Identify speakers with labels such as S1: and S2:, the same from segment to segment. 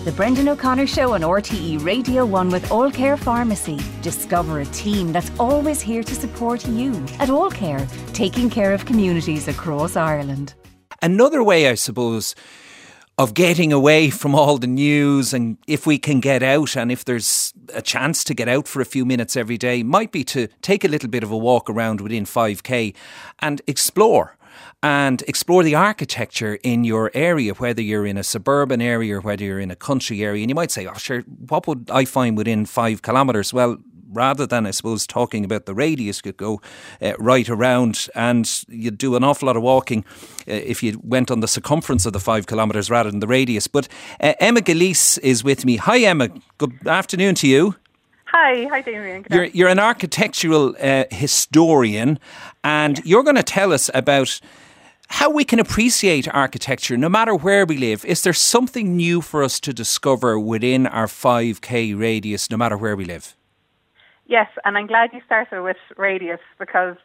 S1: The Brendan O'Connor Show on RTE Radio 1 with All Care Pharmacy. Discover a team that's always here to support you. At All Care, taking care of communities across Ireland.
S2: Another way, I suppose, of getting away from all the news, and if we can get out, and if there's a chance to get out for a few minutes every day, might be to take a little bit of a walk around within 5K and explore the architecture in your area, whether you're in a suburban area or whether you're in a country area. And you might say, oh sure, what would I find within 5 kilometres? Well, rather than, I suppose, talking about the radius, you could go right around, and you'd do an awful lot of walking if you went on the circumference of the 5 kilometres rather than the radius. But Emma Gillese is with me. Hi Emma, good afternoon to you.
S3: Hi Damien.
S2: You're an architectural historian, and you're going to tell us about how we can appreciate architecture no matter where we live. Is there something new for us to discover within our 5K radius no matter where we live?
S3: Yes, and I'm glad you started with radius, because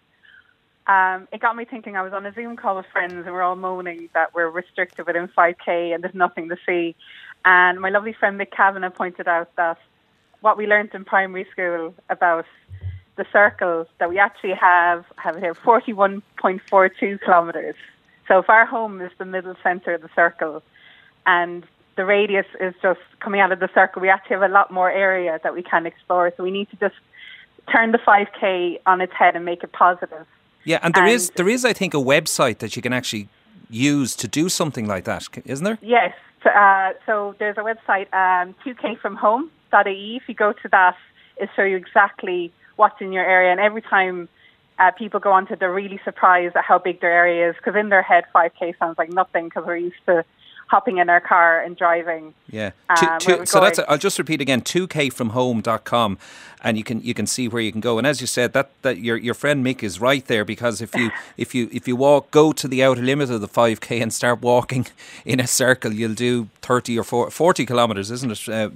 S3: it got me thinking. I was on a Zoom call with friends and we're all moaning that we're restricted within 5K and there's nothing to see. And my lovely friend Mick Kavanagh pointed out that what we learnt in primary school about the circle, that we actually have it here, 41.42 kilometres. So if our home is the middle centre of the circle and the radius is just coming out of the circle, we actually have a lot more area that we can explore. So we need to just turn the 5K on its head and make it positive.
S2: Yeah, and there is, I think, a website that you can actually use to do something like that, isn't there?
S3: Yes. So there's a website, 2kfromhome.ie. If you go to that, it'll show you exactly what's in your area. And every time people go onto it, they're really surprised at how big their area is, because in their head, 5K sounds like nothing because we're used to hopping in our car and driving.
S2: Yeah. So I'll just repeat again, 2kfromhome.com, and you can see where you can go. And as you said, that your friend Mick is right there, because if you go to the outer limit of the 5K and start walking in a circle, you'll do 30 or 40 kilometres, isn't it?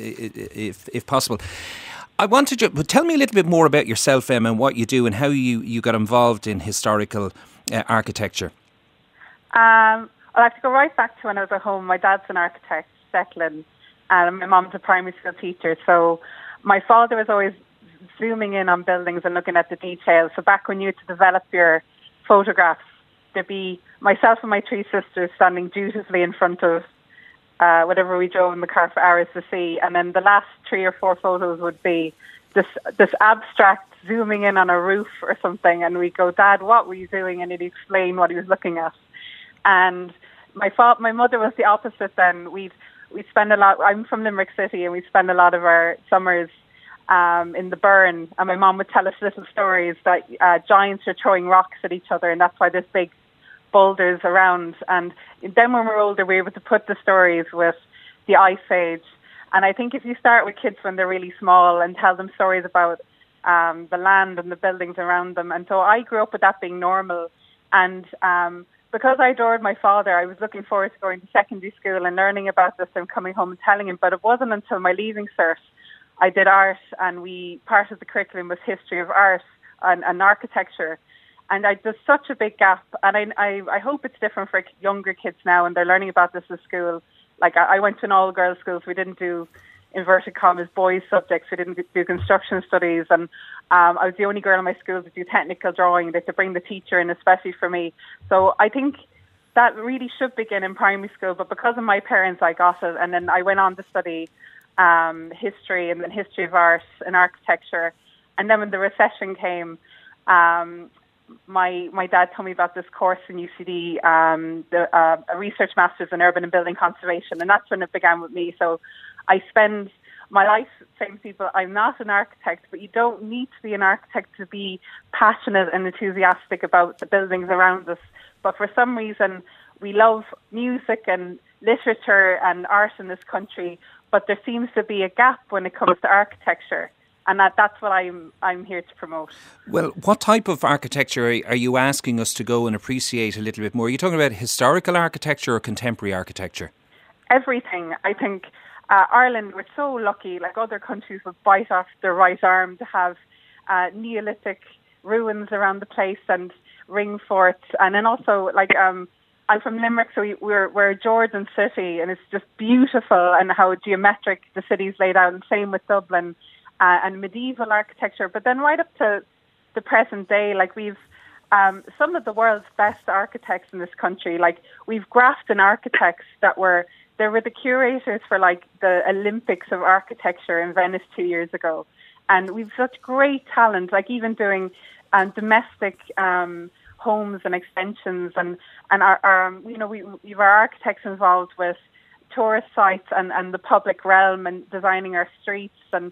S2: If possible. I wanted you, but tell me a little bit more about yourself, Emma, and what you do and how you got involved in historical architecture.
S3: I'll have to go right back to when I was at home. My dad's an architect, settling, and my mom's a primary school teacher. So my father was always zooming in on buildings and looking at the details. So back when you had to develop your photographs, there'd be myself and my 3 sisters standing dutifully in front of whatever we drove in the car for hours to see. And then the last 3 or 4 photos would be this abstract zooming in on a roof or something. And we'd go, Dad, what were you doing? And he'd explain what he was looking at. And my mother was the opposite then. We'd spend a lot, I'm from Limerick City, and we'd spend a lot of our summers in the burn, and my mom would tell us little stories that giants are throwing rocks at each other, and that's why there's big boulders around. And then when we're older, we're able to put the stories with the Ice Age. And I think if you start with kids when they're really small and tell them stories about the land and the buildings around them. And so I grew up with that being normal. And because I adored my father, I was looking forward to going to secondary school and learning about this and coming home and telling him. But it wasn't until my leaving cert I did art, and part of the curriculum was history of art and architecture. And there's such a big gap, and I hope it's different for younger kids now, and they're learning about this at school. Like I went to an all-girls school, so we didn't do, inverted commas, boys' subjects. We didn't do construction studies, and I was the only girl in my school to do technical drawing. They had to bring the teacher in, especially for me. So I think that really should begin in primary school, but because of my parents, I got it, and then I went on to study history, and then history of art and architecture. And then when the recession came, my dad told me about this course in UCD, a research master's in urban and building conservation, and that's when it began with me. So I spend my life saying to people, I'm not an architect, but you don't need to be an architect to be passionate and enthusiastic about the buildings around us. But for some reason, we love music and literature and art in this country, but there seems to be a gap when it comes to architecture. And that's what I'm here to promote. Well,
S2: what type of architecture are you asking us to go and appreciate a little bit more? Are you talking about historical architecture or contemporary architecture?
S3: Everything. I think Ireland, we're so lucky, like other countries would bite off their right arm to have Neolithic ruins around the place and ring forts. And then also, like, I'm from Limerick, so we're a Georgian city, and it's just beautiful, and how geometric the city's laid out, and same with Dublin, and medieval architecture. But then right up to the present day, like we've some of the world's best architects in this country. Like we've Grafton architects they were the curators for like the Olympics of architecture in Venice 2 years ago, and we've such great talent. Like even doing domestic homes and extensions, and our we've our architects involved with tourist sites and the public realm and designing our streets, and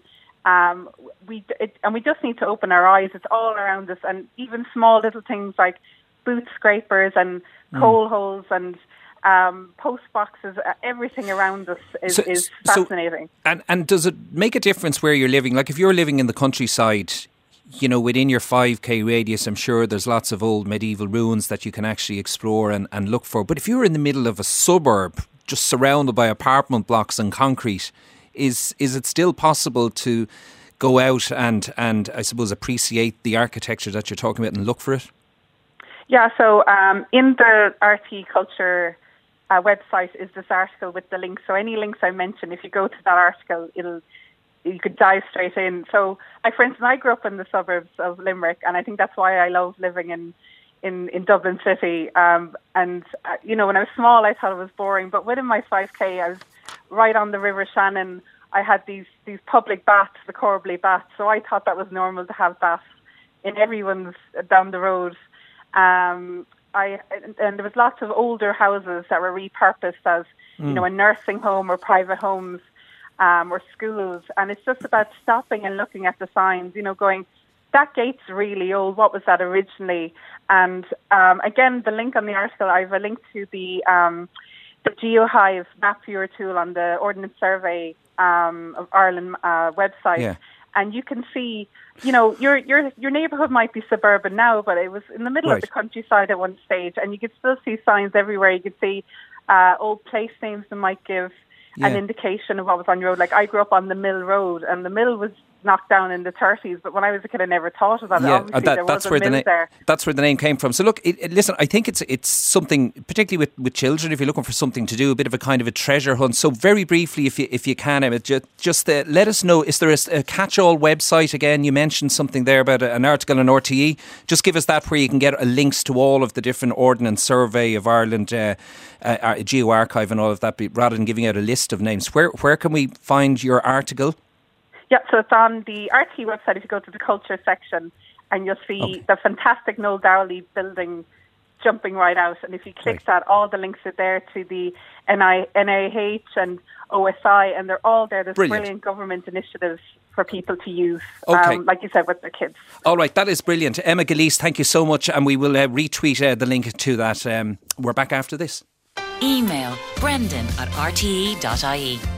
S3: we just need to open our eyes. It's all around us, and even small little things like boot scrapers and coal holes and post boxes. Everything around us is fascinating.
S2: And does it make a difference where you're living? Like if you're living in the countryside, within your 5k radius, I'm sure there's lots of old medieval ruins that you can actually explore and look for. But if you're in the middle of a suburb, just surrounded by apartment blocks and concrete, is it still possible to go out and I suppose appreciate the architecture that you're talking about and look for it?
S3: Yeah, so in the RT Culture website is this article with the links. So any links I mention, if you go to that article, you could dive straight in. So, like for instance, I grew up in the suburbs of Limerick, and I think that's why I love living in Dublin City. And when I was small, I thought it was boring. But within my 5k, I was right on the River Shannon. I had these public baths, the Corbally baths. So I thought that was normal to have baths in everyone's down the road. And there was lots of older houses that were repurposed as a nursing home or private homes. Or schools, and it's just about stopping and looking at the signs, going, that gate's really old, what was that originally? And again, the link on the article, I have a link to the GeoHive map viewer tool on the Ordnance Survey of Ireland website. Yeah. And you can see, your neighbourhood might be suburban now, but it was in the middle of the countryside at one stage, and you could still see signs everywhere. You could see old place names that might give an indication of what was on your road. Like I grew up on the Mill Road, and the mill was knocked down in the 30s, but when I was a kid I never thought of that. Obviously there was a mill there. That's
S2: where the name came from. So look, listen, I think it's something, particularly with children, if you're looking for something to do, a bit of a kind of a treasure hunt. So very briefly, if you can, Emma, just let us know, is there a catch-all website? Again, you mentioned something there about an article on RTE. Just give us that, where you can get links to all of the different Ordnance Survey of Ireland, GeoArchive and all of that, rather than giving out a list of names. Where can we find your article?
S3: Yeah, so it's on the RT website. If you go to the culture section, and you'll see the fantastic Noel Dowley building jumping right out. And if you click that, all the links are there to the NIH and OSI, and they're all there. There's brilliant government initiatives for people to use, like you said, with their kids.
S2: All right, that is brilliant. Emma Gillese, thank you so much, and we will retweet the link to that. We're back after this.
S4: Email brendan@rte.ie